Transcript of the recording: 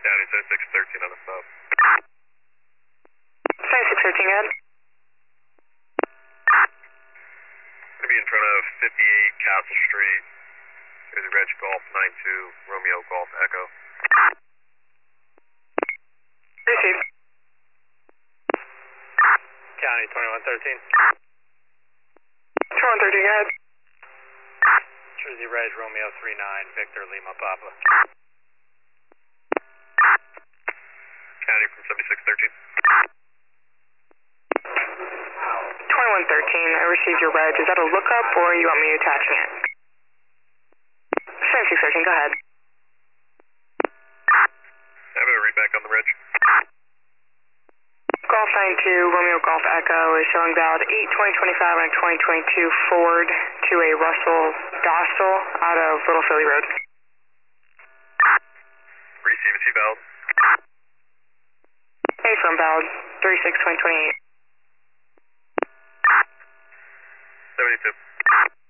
County 7613 on the stop. 7613, go ahead. Going to be in front of 58 Castle Street. Here's the Reg Golf 92, Romeo Golf Echo. Received. County 2113. 2113, go ahead. Jersey Reg Romeo 39, Victor Lima Papa. County from 7613. 2113, I received your reg. Is that a lookup or you want me attaching it? 7613, go ahead. Have a read back on the reg. Golf 92, Romeo Golf Echo is showing valid 8/2025 on a 2022 Ford to a Russell Dostal out of Little Philly Road. Receive it, valid. Hey, from valid 36/2028. 72.